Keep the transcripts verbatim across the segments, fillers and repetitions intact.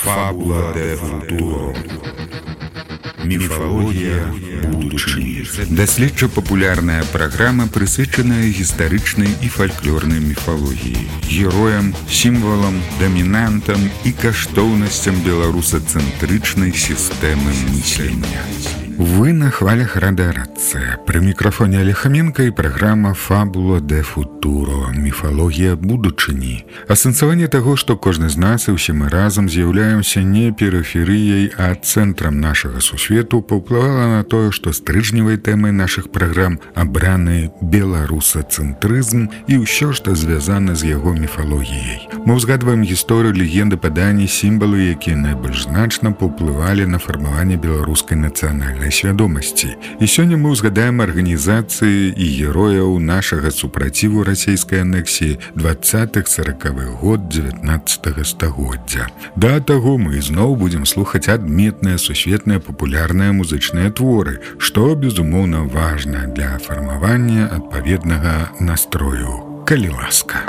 Фабула де футуро. Міфалогія будучыні. Даследча-папулярная праграма, прысвечаная гістарычнай і фальклорнай міфалогіі, героям, сімвалам, дамінантам і каштоўнасцям беларусацэнтрычнай сістэмы мыслення. Вы на хвалях Рада Рацэ. Пры мікрафоне Алехаменка і праграма «Фабула де футуро. Міфалогія будучыні». Асэнсаванне таго, што кожны з нас і ўсе мы разам з'яўляемся не перыферыяй, а цэнтрам нашага сусвету, паўплывала на тое, што стрыжневай тэмай нашых праграм абраны беларусацэнтрызм і ўсё, што звязана з яго міфалогіяй. Мы ўзгадваем гісторыю, легенды, паданні, сімвалы, якія найбольш значна паўплывалі на фармаванне беларускай нацыянальнай свядомасці. І сёння мы ўзгадаем арганізацыі і герояў нашага супраціву расійскай анексіі двадцатых саракавых год дзевятнаццатага стагоддзя. Да таго мы ізноў будзем слухаць адметныя сусветныя папулярныя музычныя творы, што, безумоўна, важна для фармавання адпаведнага настрою. Калі ласка.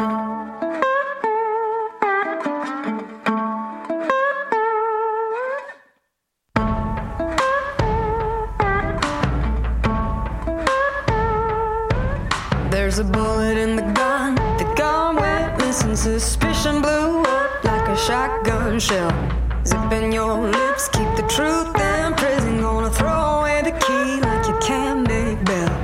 There's a bullet in the gun, the gun went missing, suspicion blew up like a shotgun shell. Zipping your lips, keep the truth in prison, gonna throw away the key like you can't make bail.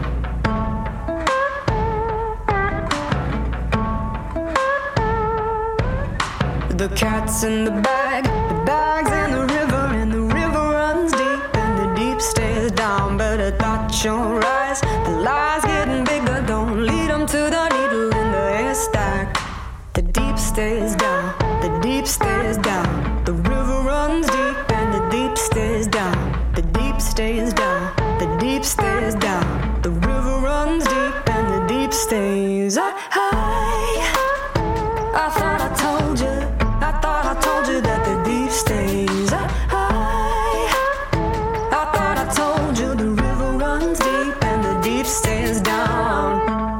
The cat's in the bag, the bag's in the river, and the river runs deep and the deep stays down. Better dot your eyes, the lies getting bigger, don't lead them to the needle in the haystack. The deep stays down, the deep stays down. The river runs deep and the deep stays down. The deep stays down, the deep stays down. The river runs deep and the deep stays high. I thought I told you, I thought I told you that the deep stays high. I thought I told you the river runs deep and the deep stays down.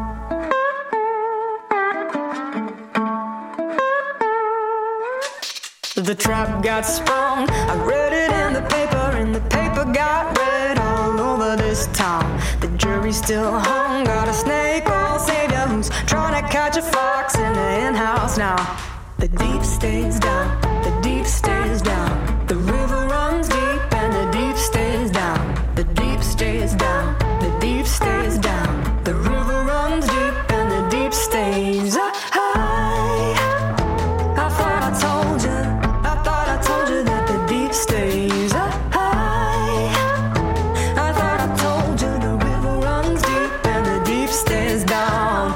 The trap got sprung, I read it in the paper, and the paper got read all over this town. The jury still hung, got a snake old savior who's trying to catch a fox in the hen-house now. The deep stays down, the deep stays down. The river runs deep and the deep stays down. The deep stays down, the deep stays down. The river runs deep and the deep stays high. I thought I told you, I thought I told you that the deep stays high. I thought I told you the river runs deep and the deep stays down.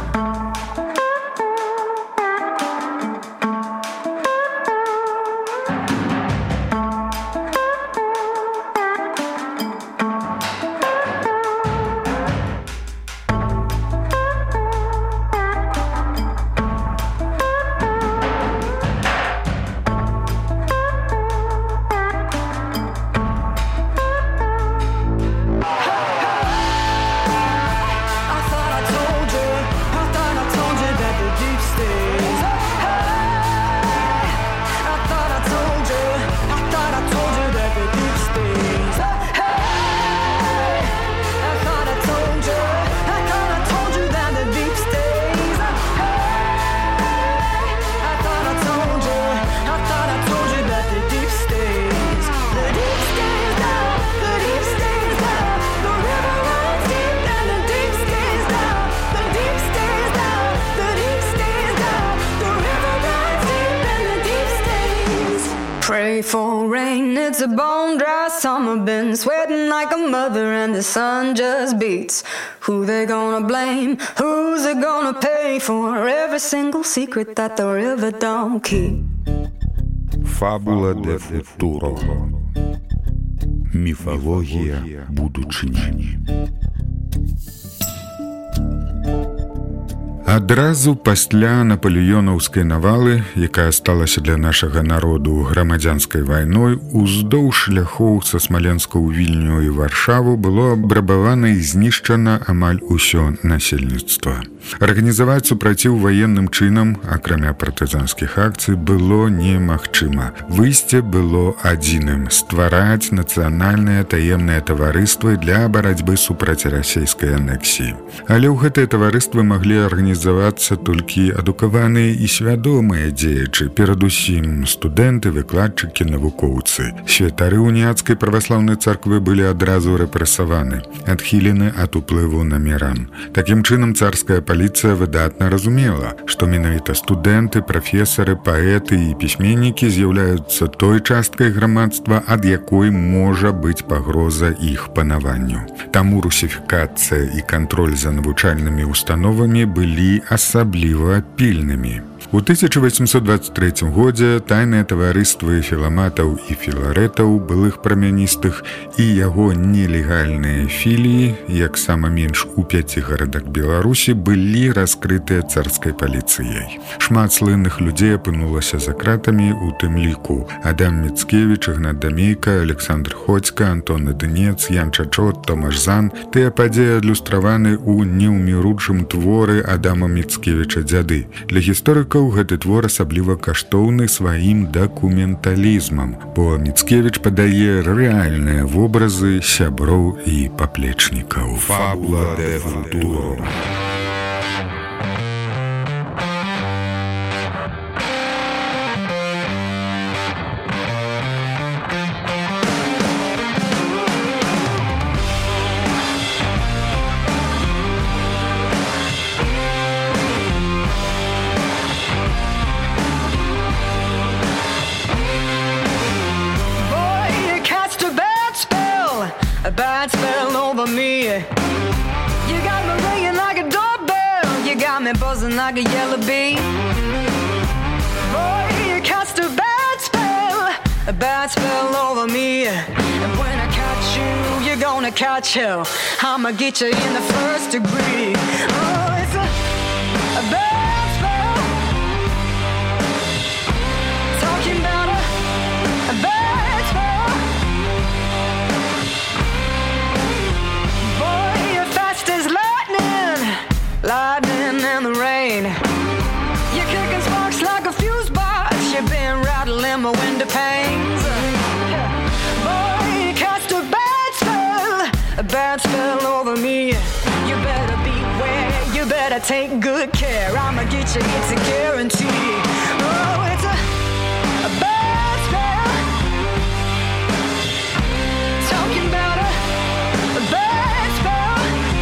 Pray for rain, it's a bone dry summer, been sweating like a mother and the sun just beats. Who they gonna blame? Who's it gonna pay for every single secret that the river don't keep? Фабула де футуро. Міфалогія будучыні. Адразу пасля напалеёнаўскай навалы, якая сталася для нашага народу грамадзянскай вайной, уздоўж шляхоў са Смаленска ў Вільню і Варшаву было абрабавана і знішчана амаль усё насельніцтва. Арганізаваць супраціў ваенным чынам, акрамя партызанскіх акцый, было немагчыма. Выйсце было адзіным – ствараць нацыянальныя таемныя таварыствы для барацьбы супраць расійскай анексіі. Але ў гэтыя таварыствы маглі арганізавацца толькі адукаваныя і свядомыя дзеячы, перадусім студэнты, выкладчыкі, навукоўцы. Святары уніяцкай праваслаўнай царквы былі адразу рэпрэсаваны, адхілены ад уплыву на міран. Такім чынам царская паліцыя выдатна разумела, што менавіта студэнты, прафесары, паэты і пісьменнікі з'яўляюцца той часткай грамадства, ад якой можа быць пагроза іх панаванню. Таму русіфікацыя і кантроль за навучальнымі установамі былі асабліва пільнымі. У тысяча восемьсот двадцать третьем годзе тайныя таварыствы філаматаў і філарэтаў, былых прамяністых, і яго нелегальныя філіі, як сама менш у пяці гарадах Беларусі, былі раскрытыя царскай паліцыяй. Шмат слынных людзей апынулася за кратамі, у тым ліку Адам Міцкевіч, Ігнат Дамейка, Александр Ходзька, Антон Адынец, Ян Чачот, Томаш Зан. Тыя падзеі адлюстраваны ў неўміручым творы Адама Міцкевіча «Дзяды». Для гісторыкаў гэты твор асабліва каштоўны сваім дакументалізмам, бо Міцкевіч падае рэальныя вобразы сяброў і паплечнікаў. Фабула де футуро. A bad spell over me. You got me ringing like a doorbell. You got me buzzing like a yellow bee. Boy, you cast a bad spell, a bad spell over me. And when I catch you, you're gonna catch hell. I'ma get you in the first degree. Oh, it's a, a bad spell. Talking about a, a bad spell. Lightning and the rain. You're kicking sparks like a fuse box. You've been rattling my window panes. Boy, you cast a bad spell, a bad spell over me. You better beware, you better take good care. I'ma get you, it's a guarantee. Oh, it's a, a bad spell. Talking about a, a bad spell.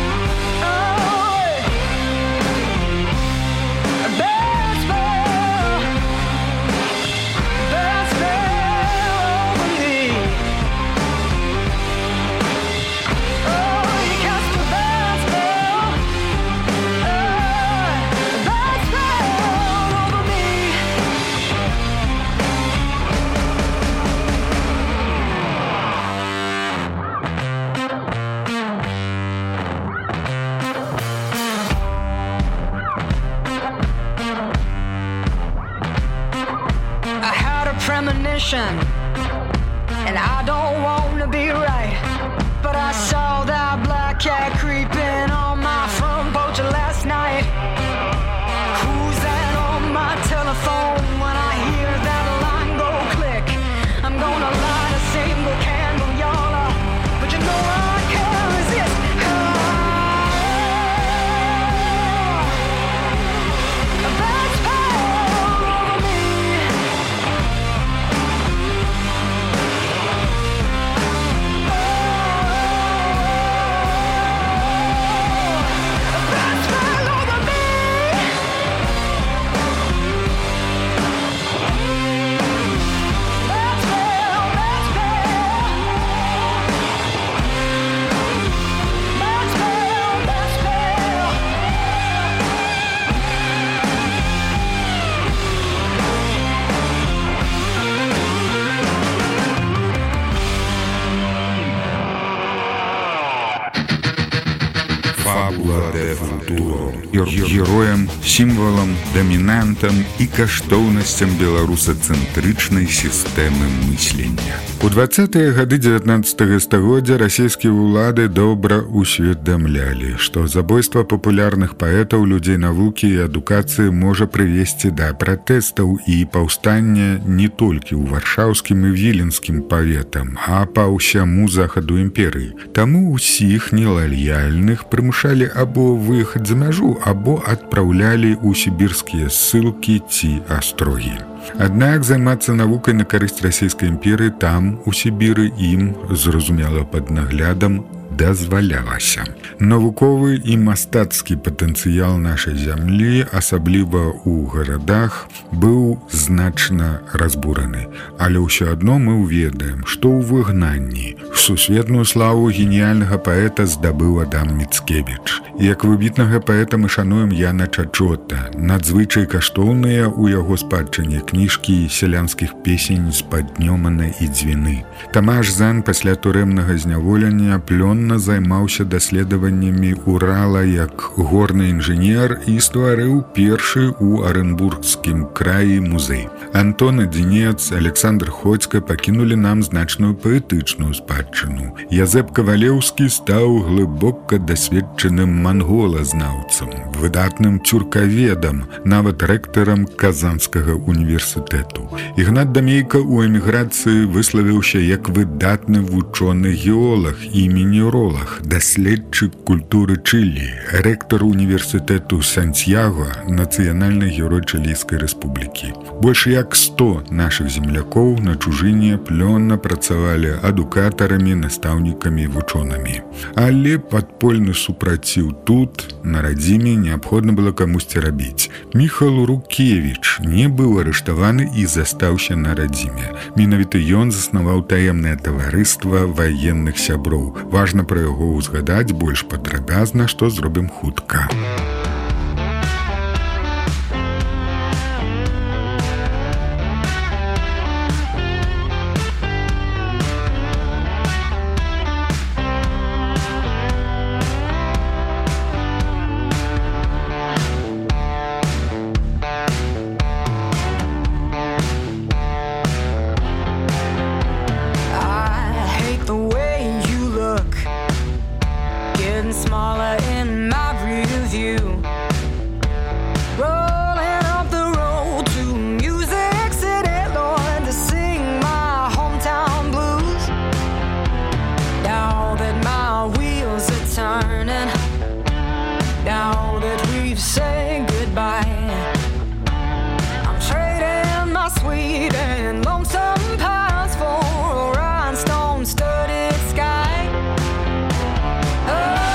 Premonition, and I don't want to be right, but I saw that black cat creeping on my front porch last night. Who's that on my telephone? When I hear that line go click, I'm gonna light a single candle, y'all, but you know I can't resist. A bad spell over me. Oh, Абладе Футурум. Героем, сімвалам, дамінантам і каштоўнасцям беларусацэнтрычнай сістэмы мыслення. У двадцатыя гады дзевятнаццатага стагоддзя расійскія ўлады добра усведамлялі, што забойства папулярных паэтаў, людзей навукі і адукацыі можа прывесці да пратэстаў і паўстання не толькі ў варшаўскім і віленскім паветам, а па ўсяму захаду імперыі. Таму ўсіх нелаяльных прымушалі або выехаць за мяжу, або адпраўлялі ў сібірскія ссылкі ці астрогі. Аднак займацца навукай на карысць расійскай імперыі там, у Сібіры, ім, зразумела, пад наглядам дазвалялася. Навуковы і мастацкі патэнцыял нашай зямлі, асабліва ў гарадах, быў значна разбураны. Але ўсё адно мы ўведаем, што ў выгнанні сусветную славу геніяльнага паэта здабыў Адам Міцкевіч. Як выбітнага паэта мы шануем Яна Чачота, надзвычай каштоўныя ў яго спадчыне кніжкі сялянскіх песень з-пад Днёмана і Дзвіны. Тамаш Зан пасля турэмнага зняволення плённа займаўся даследаваннямі Урала як горны інжынер і стварыў першы ў Арэнбургскім краі музей. Антон Адзінец, Александр Ходзька пакінулі нам значную паэтычную спадчыну. Язэп Кавалеўскі стаў глыбока дасведчаным манголазнаўцам, выдатным тюркаведам, нават рэктарам Казанскага універсітэту. Ігнат Дамейка ў эміграцыі выславіўся як выдатны вучоны геолог і мінеролог, даследчык культуры Чылі, рэктар універсітэту Сантьяго, нацыянальны герой Чылійскай рэспублікі. Больш як сто нашых землякоў на чужыне плённа працавалі адукатарамі, настаўнікамі, вучонамі. Але падпольны супраціў тут, на радзіме, неабходна было камусьці рабіць. Міхал Рукевіч не быў арыштаваны і застаўся на радзіме. Менавіта ён заснаваў таемнае таварыства ваенных сяброў. Важна пра яго ўзгадаць больш падрабязна, што зробім хутка. Smaller in my rear view, rolling up the road to Music City, Lord, to sing my hometown blues. Now that my wheels are turning, now that we've said goodbye, I'm trading my sweet and lonesome past for a rhinestone-studded sky. Oh,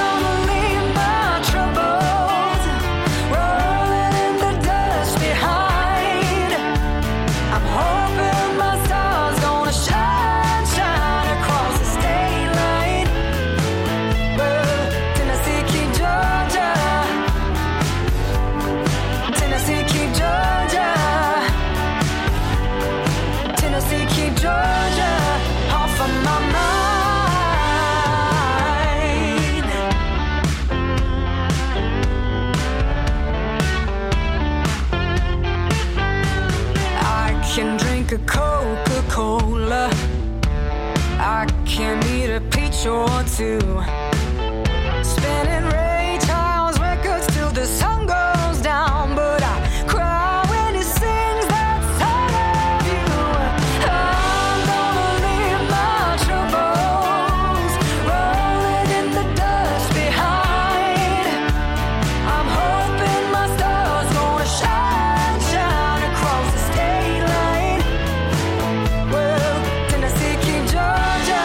a Coca-Cola, I can eat a peach or two, spinning Ray Charles records till the sun goes down, but I cry when he sings that song of you. I'm gonna leave my troubles rolling in the dust behind. I'm hoping my star's gonna shine, shine across the state line. Tennessee, keep Georgia.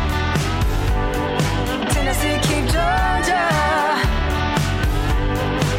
Tennessee, keep Georgia.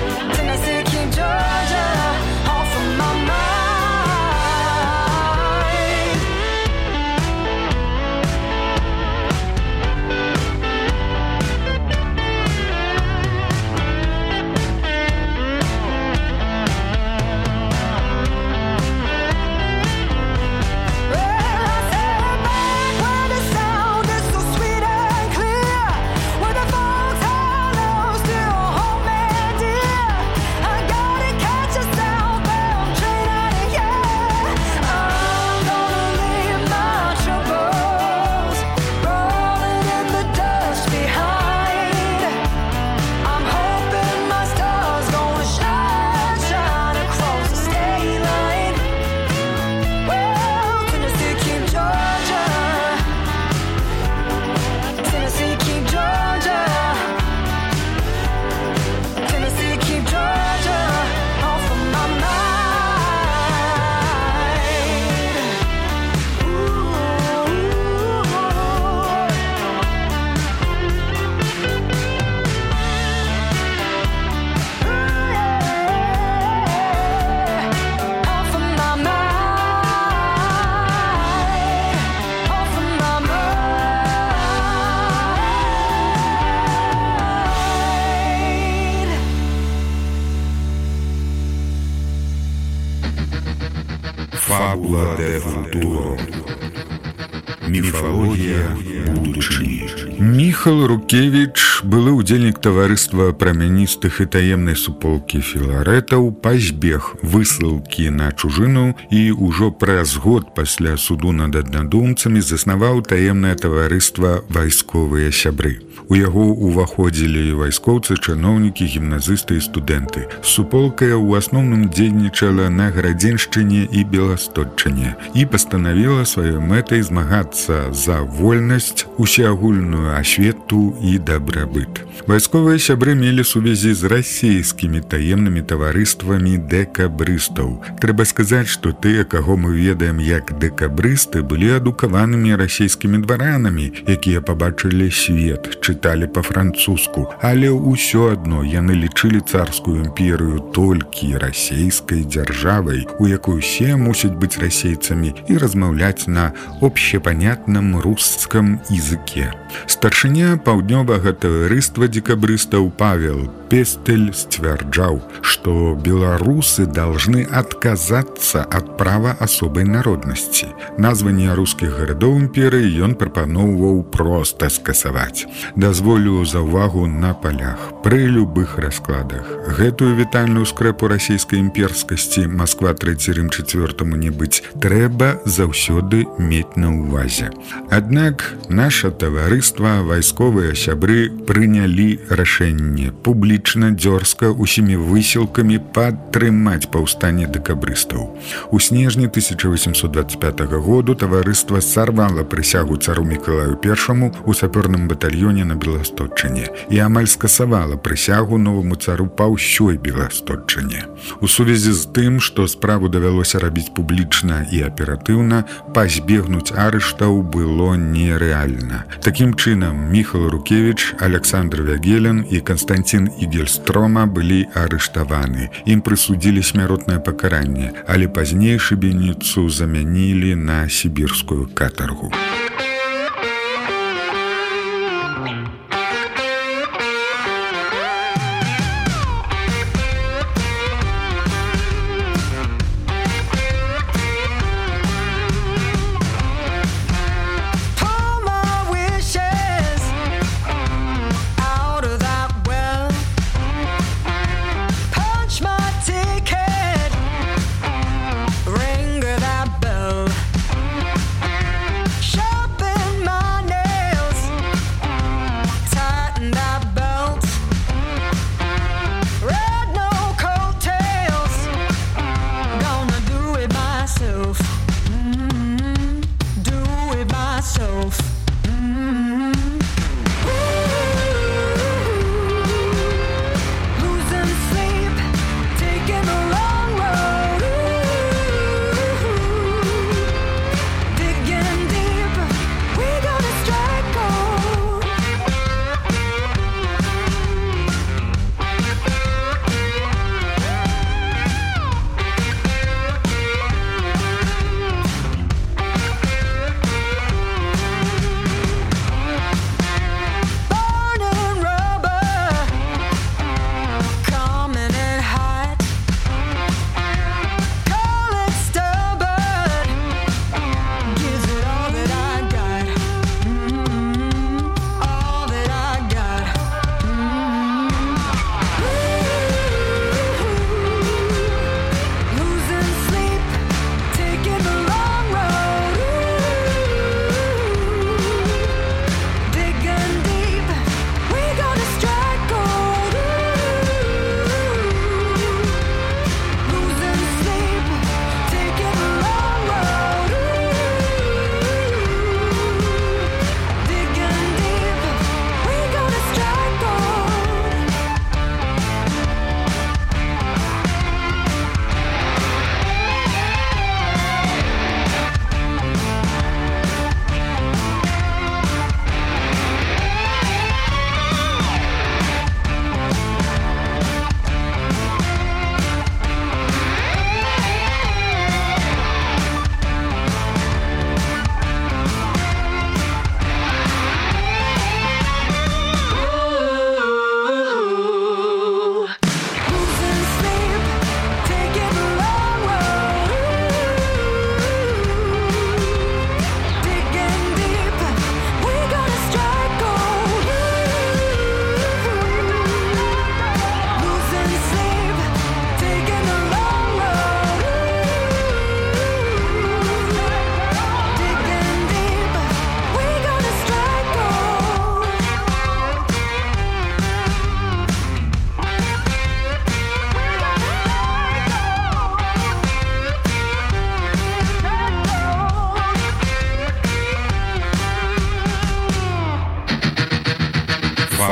Nuvola de Futuro. Міфалогія будучыні. Міхал Рукевіч былы ўдзельнік таварыства прамяністых і таемнай суполкі філарэтаў, пазбег высылкі на чужыну і ўжо праз год пасля суду над аднадумцамі заснаваў таемнае таварыства «Вайсковыя сябры». У яго ўваходзілі вайскоўцы, чыноўнікі, гімназісты і студэнты. Суполка ў асноўным дзейнічала на Гарадзеншчыне і Беластотчыне і пастанавіла сваёй мэтай змагацца за вольнасць, усеагульную асвету і дабрабыт. Вайсковыя сябры мелі сувязі з расійскімі таемнымі таварыствамі дэкабрыстаў. Трэба сказаць, што тыя, каго мы ведаем як дэкабрысты, былі адукаванымі расійскімі дваранамі, якія пабачылі свет, чыталі па-французску, але ўсё адно яны лічылі царскую імперыю толькі расійскай дзяржавай, у якой усе мусяць быць расейцамі і размаўляць на общепонятном русском языке. Старшыня паўднёвага таварыства декабрыстаў Павел Пестель сцвярджаў, што беларусы должны отказаться от права особой народности. Названне рускіх гарадоў імперыі ён прапаноўваў проста скасаваць. Дазволю за ўвагу на палях. Пры любых раскладах. Гэтую вітальную скрэпу расійскай імперскасці Москва трэці Рым чацвёртаму не быць трэба заўсёды мець на ўвазе. Аднак наша таварыства, вайсковыя сябры прынялі рашэнне публічна дзёрзка усімі высілкамі падтрымаць паўстанне дэкабрыстаў. У снежні тысяча восемьсот двадцать пятого году таварыства сарвала прысягу цару Мікалаю першаму у сапёрным батальёне на Беластотчыне і амаль скасавала прысягу новаму цару па ўсёй Беластотчыне. У сувязі з тым, што справу давялося рабіць публічна і аператыўна, пазбегнуць арыштаў было нерэальна. Такім чынам, Міхал Рукевіч, Александр Вягелін і Константин Игельстрома былі арыштаваны. Ім прысудзілі смяротнае пакаранне, але пазней шыбеніцу замянілі на сібірскую катаргу. Ring that bell, sharp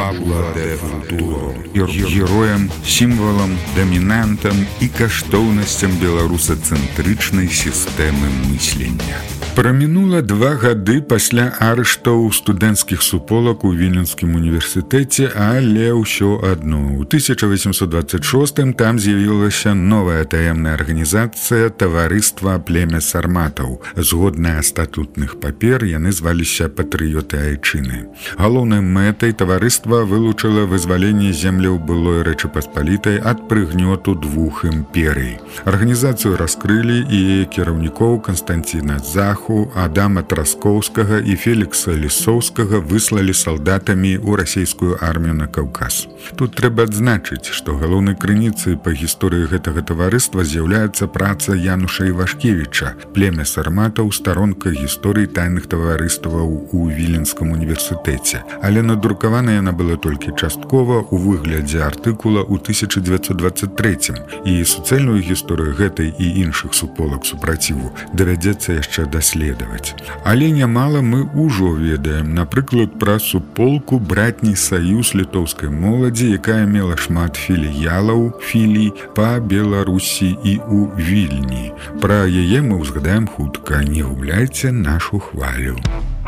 Пабло де Футуро. Героем, сімвалам, дамінантам і каштоўнасцям беларусацэнтрычнай сістэмы мыслення. Прамінула два гады пасля арыштаў студэнцкіх суполак у Віленскім універсітэце, але ўсё адно. У тысяча восемьсот двадцать шостым там з'явілася новая таемная арганізацыя таварыства племя сарматаў. Згодна статутных папер яны зваліся патрыёты айчыны. Галоўнай мэтай таварыства вылучыла вызваленне земляў былой Рэчы Паспалітай ад прыгнёту двух імперый. Арганізацыю раскрылі і яе кіраўнікоў Канстанціна Заху, Адама Траскоўскага і Фелікса Лісоўскага выслалі салдатамі ў расійскую армію на Каўказ. Тут трэба адзначыць, што галоўнай крыніцай па гісторыі гэтага таварыства з'яўляецца праца Януша Івашкевіча, племя сарматаў, старонка гісторыі тайных таварыстваў у Віленскім універсітэце. Але надрукавана яна была толькі часткова ў выглядзе артыкула ў тысяча дзевяцьсот двадцать трэцім, і суцэльную гісторыю гэтай і іншых суполак супраціву давядзецца яшчэ даследаваць. Але нямала мы ўжо ведаем, напрыклад, пра суполку братні саюз літоўскай моладзі, якая мела шмат філіялаў, філій па Беларусі і ў Вільні. Пра яе мы ўзгадаем хутка, не губляйце нашу хвалю.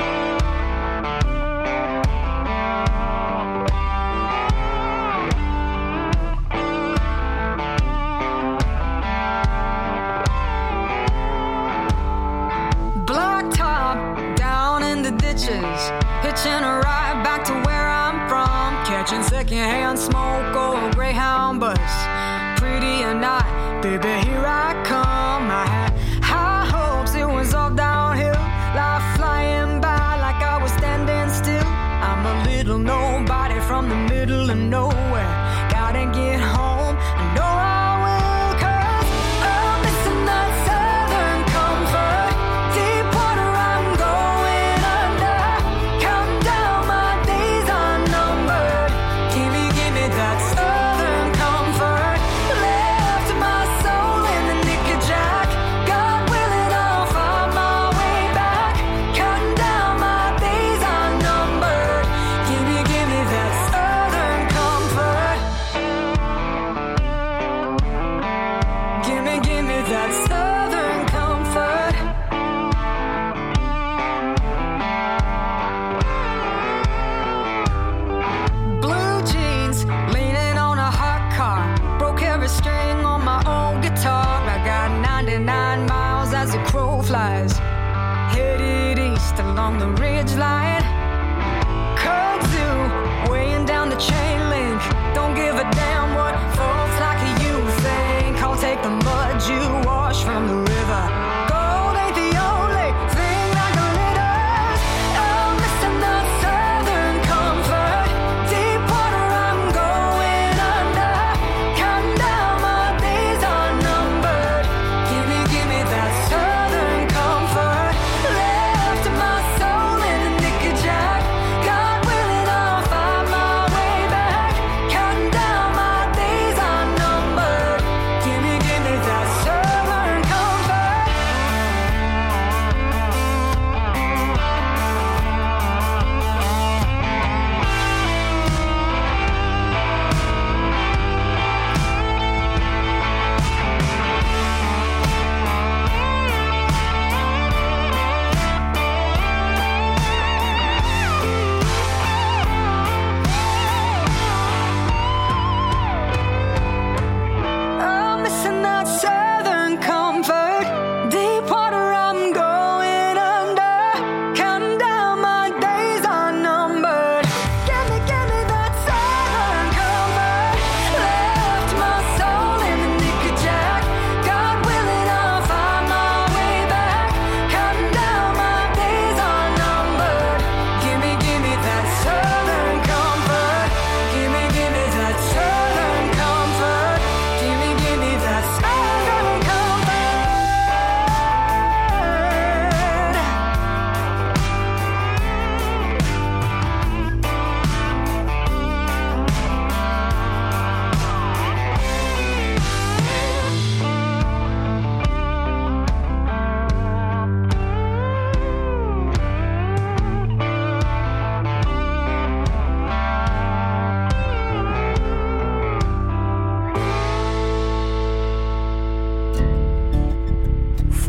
Hitching a ride back to where I'm from, catching secondhand smoke or a Greyhound bus. Pretty or not, baby, here I come. I had high hopes, it was all downhill. Life flying by like I was standing still. I'm a little nobody from the middle of nowhere. Gotta get home, I know I will, 'cause I'm missing that southern comfort. Deep water, I'm going under. Count down, my days are numbered. Give me, give me that southern comfort. Left my soul in the knickerjack. God willing, I'll find my way back. Count down, my days are numbered. Give me, give me that southern comfort. Give me, give me that southern comfort. Blue jeans, leaning on a hot car. Broke every string on my own guitar. I got ninety-nine miles as the crow flies. Headed east along the ridge line. Kudzu, weighing down the chain link. Don't give a damn what folks like you think. I'll take the mud you wash from the river. Gold ain't the only thing that glitters. I'm missing the southern comfort. Deep water, I'm going under. Count down, my days are numbered. Give me, give me that southern comfort. Left my soul in the knickerjack. God willing, I'll find my way back.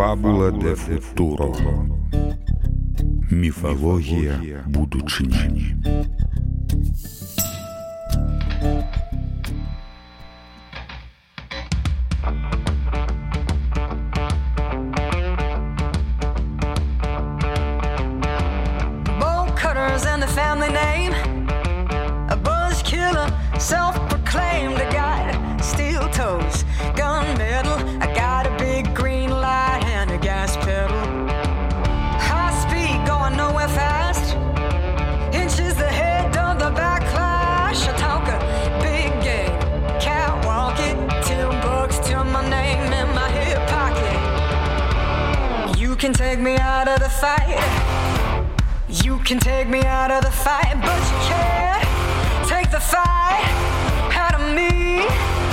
Фабула де футуро. Міфалогія будучыні. And the family name, a buzz killer, self-proclaimed. I got steel toes, gunmetal. I got a big green light and a gas pedal. High speed, going nowhere fast. Inches ahead of the backlash. I talk a big game, catwalk it. Ten bucks to my name in my hip pocket. You can take me out of the fight. You can take me out of the fight, but you can't take the fight out of me.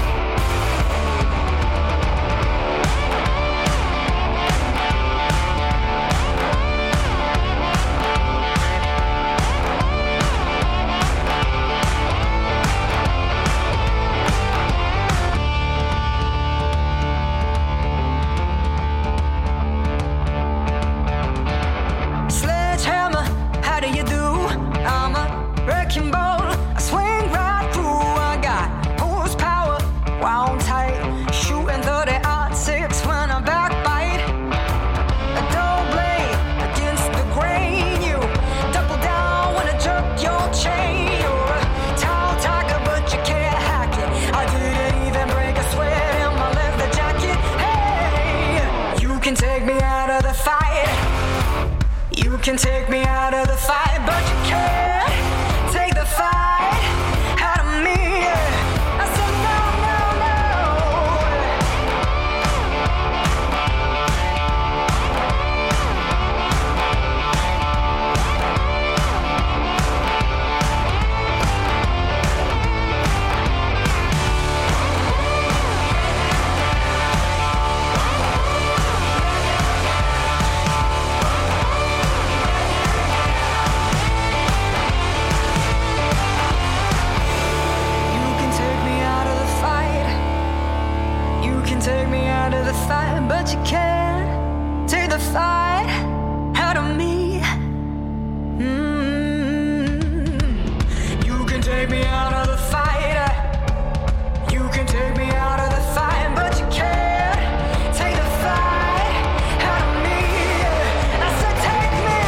You can take me out of the fight, but you can't take the fight out of me. I said no, no, no. Take me out of the fight, but you can't take the fight out of me. Mm-hmm. You can take me out of the fight. You can take me out of the fight, but you can't take the fight out of me. I said take me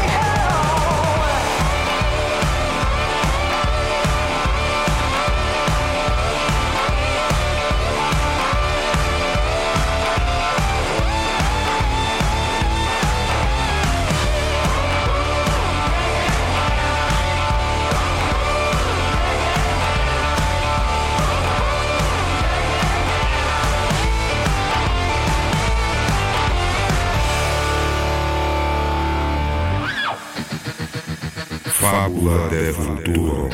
Фабула де футуро.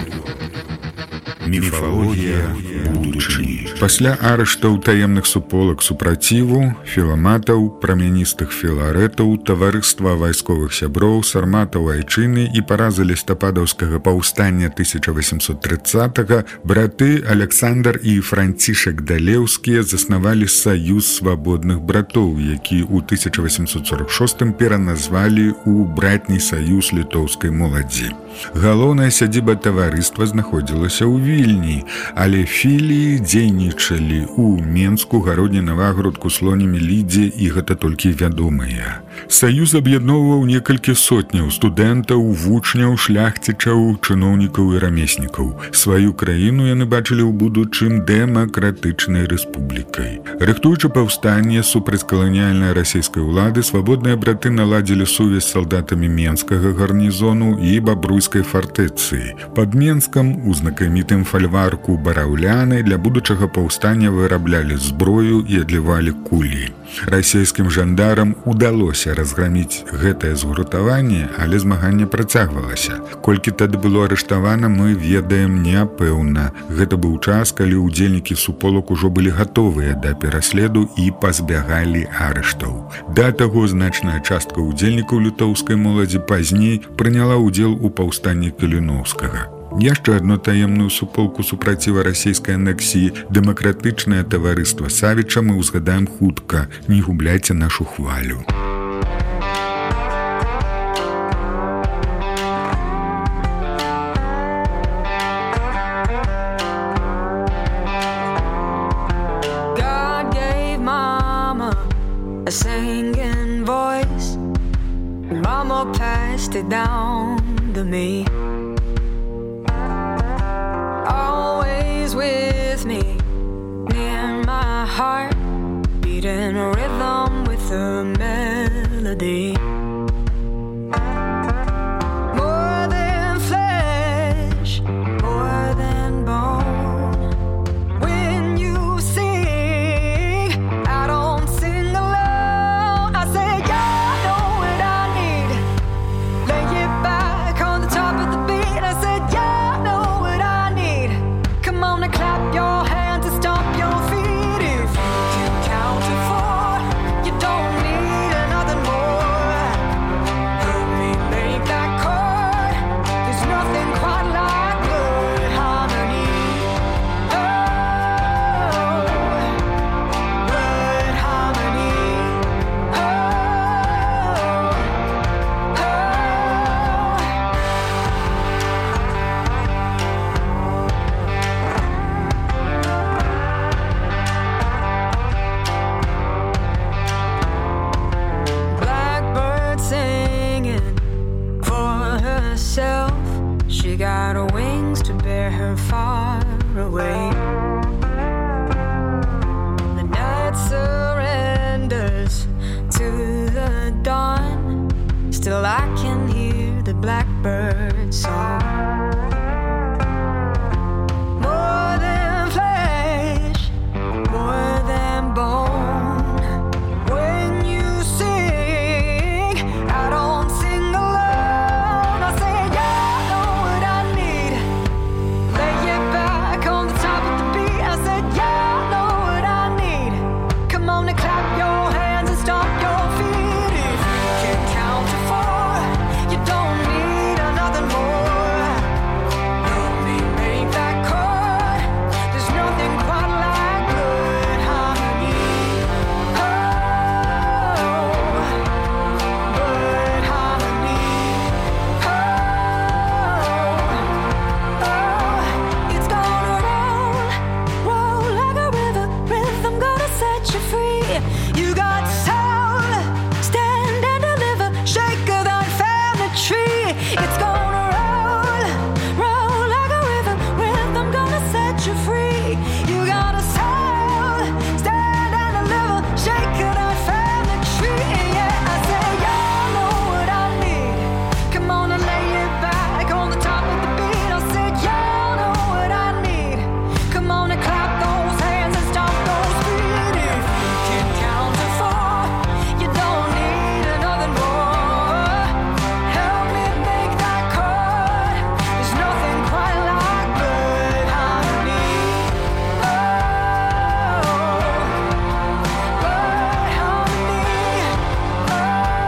Міфалогія будучыні. Пасля арыштаў таемных суполак супраціву, філаматаў, прамяністых філарэтаў, таварыства вайсковых сяброў, сарматаў айчыны і паразы лістападаўскага паўстання тысяча восемьсот тридцатого браты Александр і Францішак Далеўскія заснавалі саюз свабодных братоў, які ў тысяча восемьсот сорок шостым пераназвалі ў братні саюз літоўскай моладзі. Галоўная сядзіба таварыства знаходзілася ў Вільні, але філіі дзейнічалі ў Менску, Гародні, Навагрудку, Слонімі, Лідзе, і гэта толькі вядомыя. Саюз аб'ядноўваў некалькі сотняў студэнтаў, вучняў, шляхцічаў, чыноўнікаў і рамеснікаў. Сваю краіну яны бачылі ў будучым дэмакратычнай рэспублікай. Рыхтуючы паўстанне супраць каланіяльнай расійскай улады, свабодныя браты наладзілі сувязь з салдатамі Менскага гарнізону і Бабруйскай фартэцы. Пад Менскам у знакамітым фальварку Бараўляны для будучага паўстання выраблялі зброю і адлівалі кулі. Расійскім жандарам удалося разграміць гэтае згуртаванне, але змаганне працягвалася. Колькі тады было арыштавана, мы ведаем няпэўна. Гэта быў час, калі ўдзельнікі суполак ужо былі гатовыя да пераследу і пазбягалі арыштаў. Да таго значная частка ўдзельнікаў літоўскай моладзі пазней прыняла ўдзел у паўстанні Каліноўскага. Яшчэ адно таемную суполку супраціва расійскай анексіі дэмакратычнае таварыства Савіча мы ўзгадаем хутка. Не губляйце нашу хвалю. mama passed it down to me. Always with me, near my heart, beating a rhythm with a melody. More than flesh, more than bone. When you sing, I don't sing alone. I say, yeah, I know what I need. Lay it back on the top of the beat. I said, yeah, I know what I need. Come on and clap your hands and stomp your feet. If you can count to four, you don't need another more. Help me make that chord. There's nothing quite like good harmony. Oh, good harmony. Oh, Blackbird singing for herself. She got her wings to bear her far away. The night surrenders to the dawn. Still I can hear the blackbird song. More than flesh, more than bone. When you sing, I don't sing alone. I say, yeah, I know what I need. Lay it back on the top of the beat. I said, yeah, I know what I need. Come on and clap your hands and stomp your feet. If you can count to four, you don't need another more. Help me make that chord. There's nothing quite like good harmony. Oh, good harmony. Oh, oh, it's gonna roll, roll like a river, rhythm gonna set you free. You got soul, stand and deliver, shake of that family tree. It's gonna roll, roll like a river, rhythm gonna set you free. You got a soul, stand and deliver, shake of that family tree. Yeah, I say, yeah, I know what I need. Come on and lay it back on the top of the beat. I said, yeah, I know what I need. Come on and clap those hands and stomp those feet. If you can count to four, you don't need another more. Help me make that chord. There's nothing quite like good harmony. Oh, good harmony. Oh,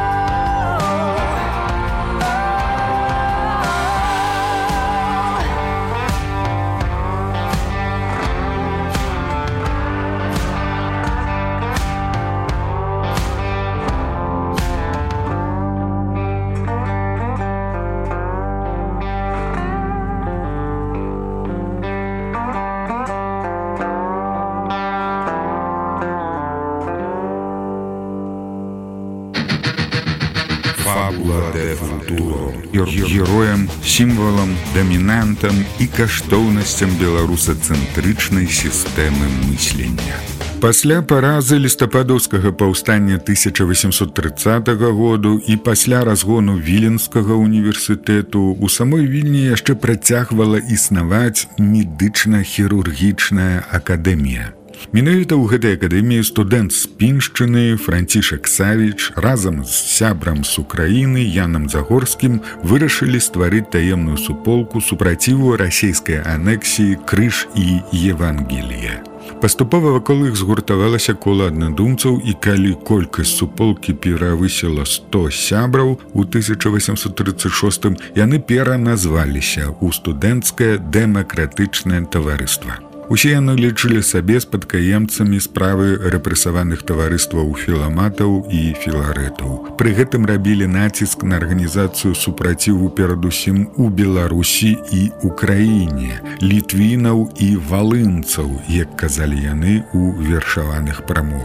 Фабула де футуро. Героем, сімвалам, дамінантам і каштоўнасцям беларусацэнтрычнай сістэмы мыслення. Пасля паразы лістападаўскага паўстання тысяча восемьсот тридцатого году і пасля разгону Віленскага універсітэту у самой Вільні яшчэ працягвала існаваць медычна-хірургічная акадэмія. Менавіта ў гэтай акадэміі студэнт з Піншчыны Францішак Савіч разам з сябрам з Украіны Янам Загорскім вырашылі стварыць таемную суполку супраціву расійскай анексіі Крыж і Евангелія. Паступова вакол іх згуртавалася кола аднадумцаў, і калі колькасць суполкі перавысіла сто сябраў у тысяча восемьсот тридцать шостым, яны пераназваліся ў студэнцкае дэмакратычнае таварыства. Усе яны лічылі сабе спадкаемцамі справы рэпрэсаваных таварыстваў філаматаў і філарэтаў. Пры гэтым рабілі націск на арганізацыю супраціву перадусім у Беларусі і Украіне, літвінаў і валынцаў, як казалі яны ў вершаваных прамовах.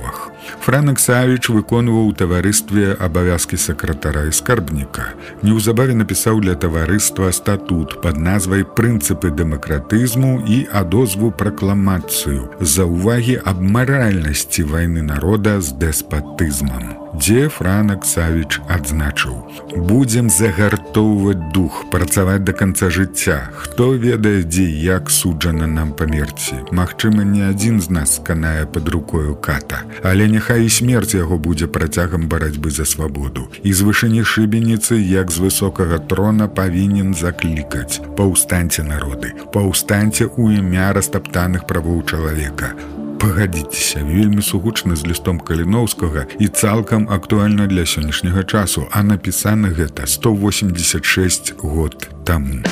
Франак Савіч выконваў у таварыстве абавязкі сакратара і скарбніка. Неўзабаве напісаў для таварыства статут пад назвай «Прынцыпы дэмакратызму» і адозву пракламацыю за ўвагі аб маральнасці вайны народа з дэспатызмам, дзе Франак Савіч адзначыў: «Будзем загартоўваць дух, працаваць да канца жыцця. Хто ведае, дзе і як суджана нам памерці. Магчыма, не адзін з нас сканае пад рукою ката, але няхай і смерць яго будзе працягам барацьбы за свабоду. І з вышыні шыбеніцы, як з высокага трона, павінен заклікаць: паўстаньце, народы, паўстаньце ў імя растаптаных правоў чалавека». Пагадзіцеся, вельмі сугучна з лістом Каліноўскага і цалкам актуальна для сённяшняга часу, а напісана гэта сто восемьдесят шесть год таму.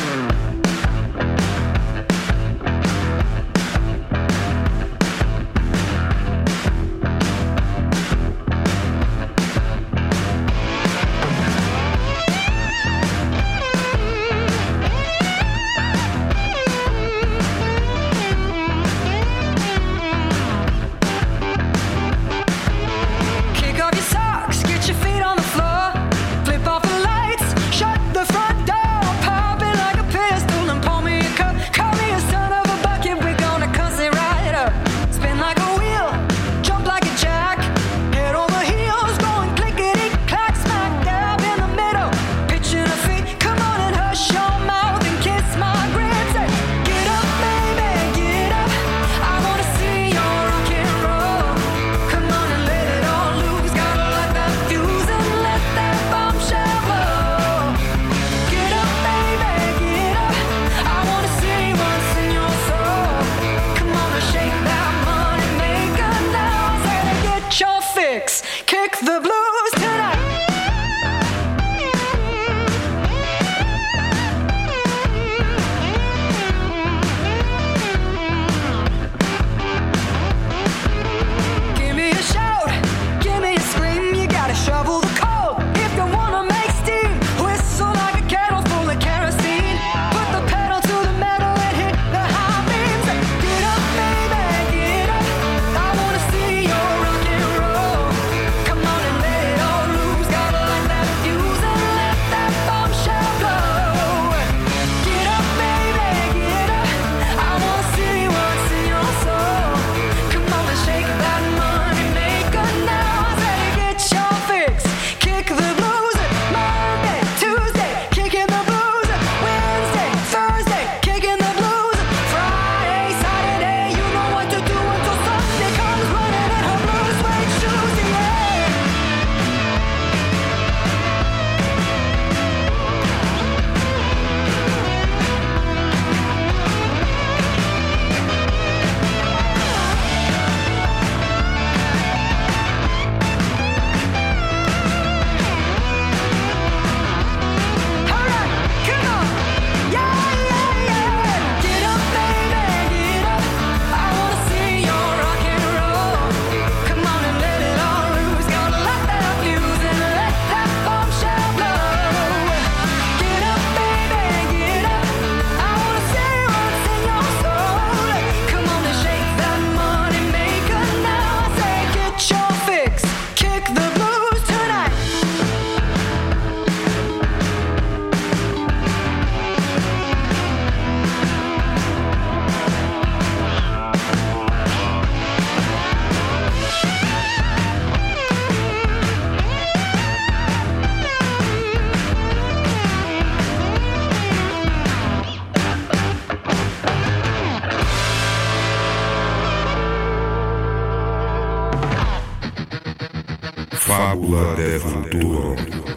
Фабула де футуро.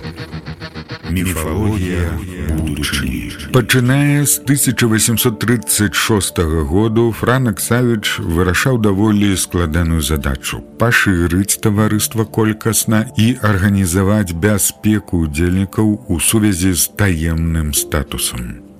Міфалогія будучыні. Пачынае з тысяча восемьсот тридцать шостага году Франак Савіч вырашаў даволі складаную задачу – пашырыць таварыства колькасна і арганізаваць бяспеку ўдзельнікаў у сувязі з таемным статусам.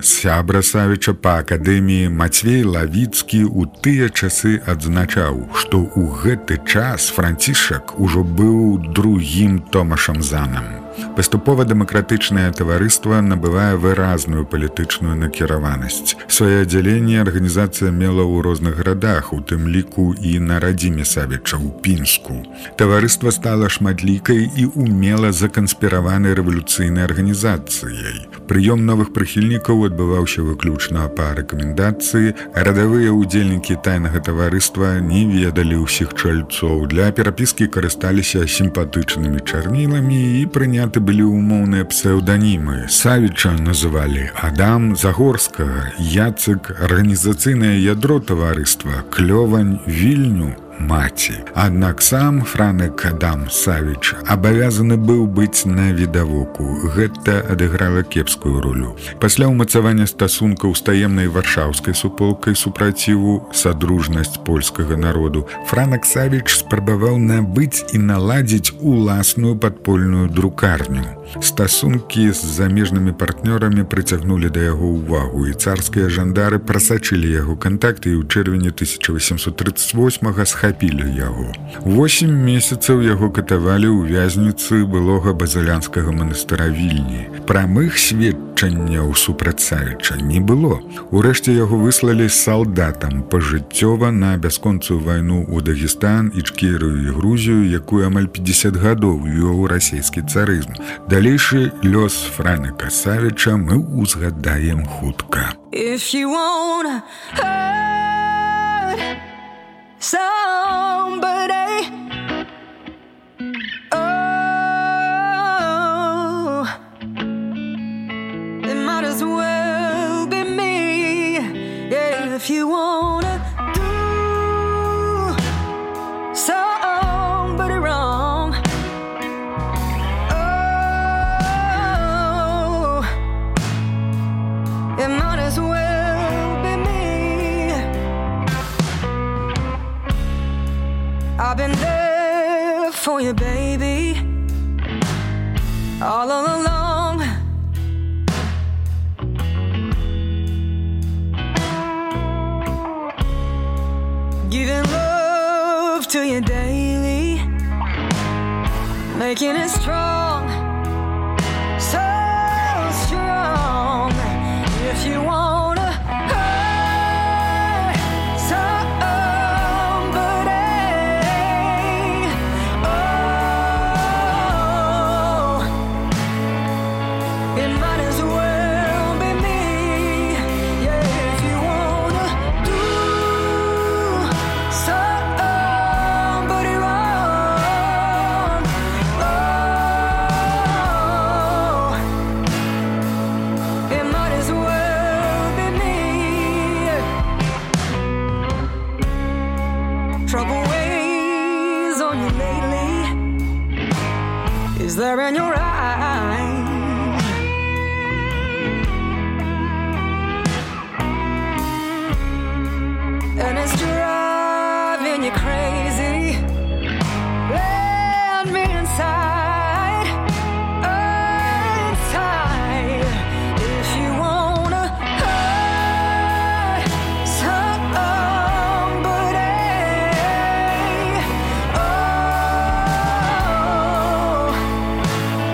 сябра Савіча па акадэміі Мацвей Лавіцкі ў тыя часы адзначаў, што ў гэты час Францішак ужо быў другім Томашам Занам. Паступова дэмакратычнае таварыства набывае выразную палітычную накіраванасць. Свае аддзяленні арганізацыя мела ў розных гарадах, у тым ліку і на радзіме Савіча ў Пінску. Таварыства стала шматлікай і умела заканспіраванай рэвалюцыйнай арганізацыяй. Прыём новых прыхільнікаў адбываўся выключна па рэкамендацыі, а радавыя ўдзельнікі тайнага таварыства не ведалі ўсіх чальцоў. Для перапіскі карысталіся сімпатычнымі чарніламі і прыняты былі умоўныя псеўданімы. Савіча называлі Адам, Загорскага, Яцык, арганізацыйнае ядро таварыства, Клёвань, Вільню, маці. Аднак сам Франек Адам Савіч абавязаны быў быць на відавоку. Гэта адыграла кепскую ролю. Пасля ўмацавання стасункаў з таемнай варшаўскай суполкай супраціву «Садружнасць польскага народу» Франек Савіч спрабаваў набыць і наладзіць уласную падпольную друкарню. Стасункі з замежнымі партнёрамі прыцягнулі да яго ўвагу, і царскія жандары прасачылі яго кантакты і ў чэрвені тысяча васемсот трыццаць восьмага схапілі яго. Восем месяцаў яго катавалі ў вязніцы былога базылянскага манастыра Вільні. Прамых сведчанняў супраць Савіча не было. Урэшце яго выслалі салдатам пажыццёва на бясконцую вайну ў Дагестан, Ічкерыю і Грузію, якую амаль пятьдесят гадоў вёў расійскі царызм. Далейшы лёс Франека Савіча мы узгадаем хутка. If you wanna hurt somebody, oh, it might as well be me. Yeah, if you wanna do somebody wrong, oh, it might as well be me. I've been there for you, baby, all along. Giving love to you daily, making it strong, so strong. If you wanna hurt somebody, oh, it might as well be me. Yeah, if you wanna do somebody wrong, oh, it might as well be me. Trouble weighs on you lately. Is there in your eyes? And it's driving you crazy. Let me inside, oh, inside. If you wanna hurt somebody, oh,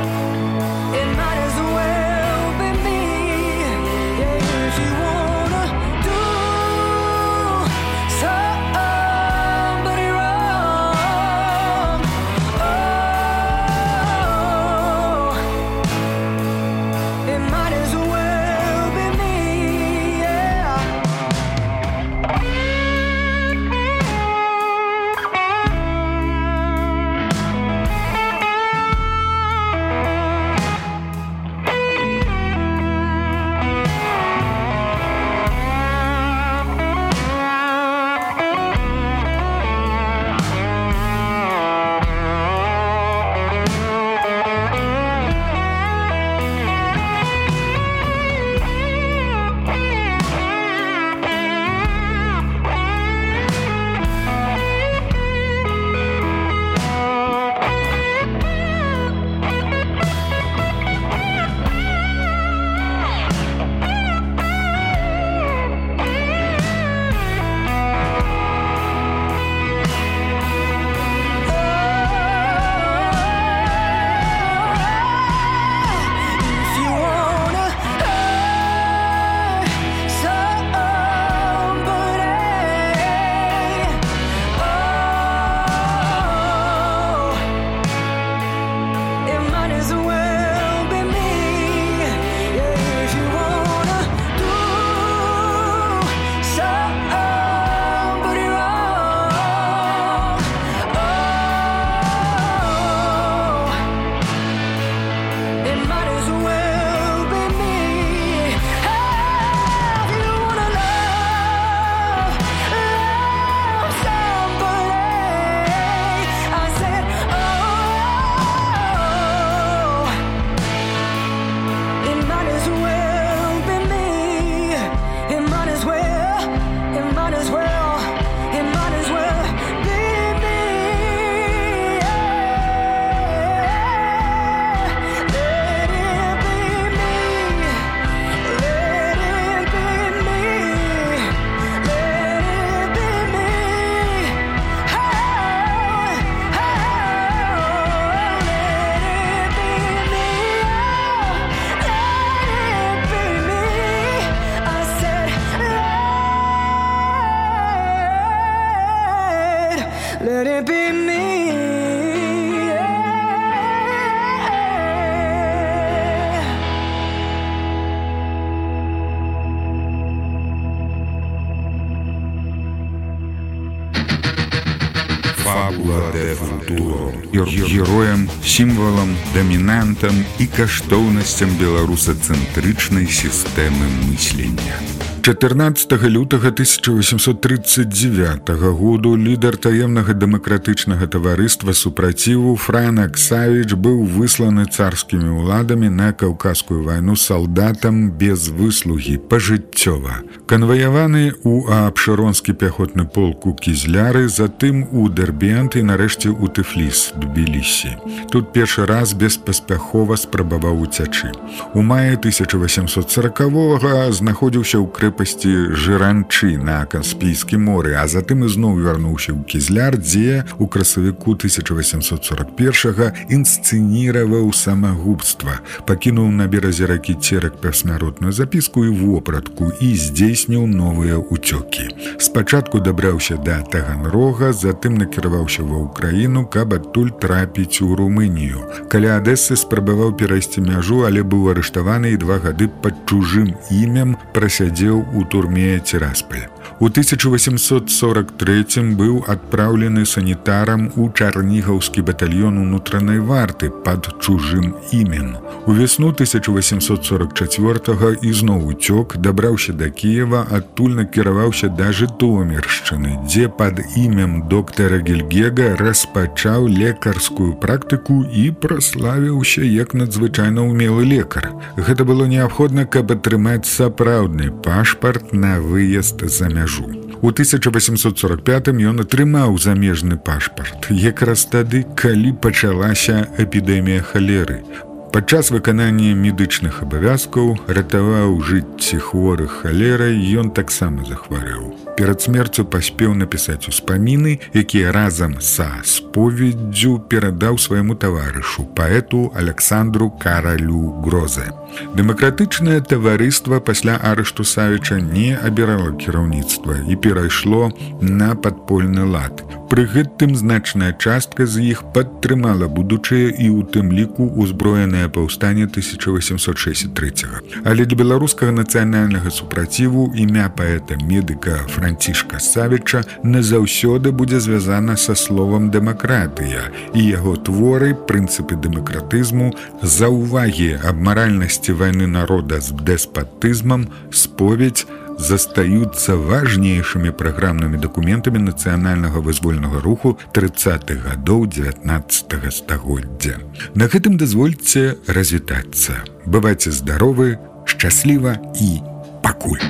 Фабула де футуро. Героям, сімвалам, дамінантам і каштоўнасцям беларусацэнтрычнай сістэмы мыслення. чатырнаццатага лютага тысяча восемьсот тридцать девятого году лідар таемнага дэмакратычнага таварыства супраціву Франак Савіч быў высланы царскімі ўладамі на Каўказскую вайну салдатам без выслугі пажыццёва. Канваяваны ў Абшэронскі пяхотны полк у Кізляры, затым у Дэрбент і нарэшце ў Тыфліс, Тбілісі. Тут першы раз беспаспяхова спрабаваў уцячы. У маі тысяча восемьсот сорокавога знаходзіўся ў крэпасці Жыранчы на Каспійскім моры, а затым ізноў вярнуўся ў Кізляр, дзе ў красавіку тысяча восемьсот сорок первого інсцэніраваў самагубства, пакінуў на беразе ракі Церак пасмяротную запіску і вопратку і здзейсніў новыя ўцёкі. Спачатку дабраўся да Таганрога, затым накіраваўся ва Ўкраіну, каб адтуль трапіць у Румынію. Каля Адэсы спрабаваў перайсці мяжу, але быў арыштаваны і два гады пад чужым імем прасядзеў у турме Тирасполь. У тысяча восемьсот сорок третьем быў адпраўлены санітарам у Чарнігаўскі батальён унутранай варты пад чужым імем. У весну тысяча восемьсот сорок четвёртого ізноў уцёк, дабраўся да Кіева, адтуль накіраваўся да Жытоміршчыны, дзе пад імем доктара Гельгега распачаў лекарскую практыку і праславіўся як надзвычайна ўмелы лекар. Гэта было неабходна, каб атрымаць сапраўдны пашпарт на выезд за мяжу. У тысяча восемьсот сорок пятым ён атрымаў замежны пашпарт, якраз тады, калі пачалася эпідэмія халеры. Падчас выканання медычных абавязкаў ратаваў жыцці хворых халерай, ён таксама захварэў. Перад смерцю паспеў напісаць успаміны, якія разам са споведдзю перадаў свайму таварышу, паэту Александру Каралю Грозе. Дэмакратычнае таварыства пасля арышту Савіча не абірала кіраўніцтва і перайшло на падпольны лад. Пры гэтым значная частка з іх падтрымала будучае і ў тым ліку ўзброенае паўстанне тысяча восемьсот шэсцьдзесят трэцяга. Але для беларускага нацыянальнага супраціву імя паэта-медыка Францішка Савіча назаўсёды будзе звязана са словам дэмакратыя, і яго творы, прынцыпы дэмакратызму, заўвагі аб маральнасці вайны народа з дэспатызмам, споведь застаюцца важнейшымі праграмнымі дакументамі нацыянальнага вызвольнага руху трыццатых гадоў дзевятнаццатага стагоддзя. На гэтым дазвольце развітацца. Бывайце здаровы, шчасліва і пакуль.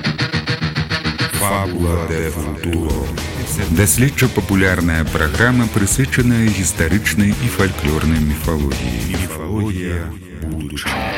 Фабула де футуро. Даследча-папулярная праграма, прысвечаная гістарычнай і фальклорнай міфалогіі. Міфалогія будучыні.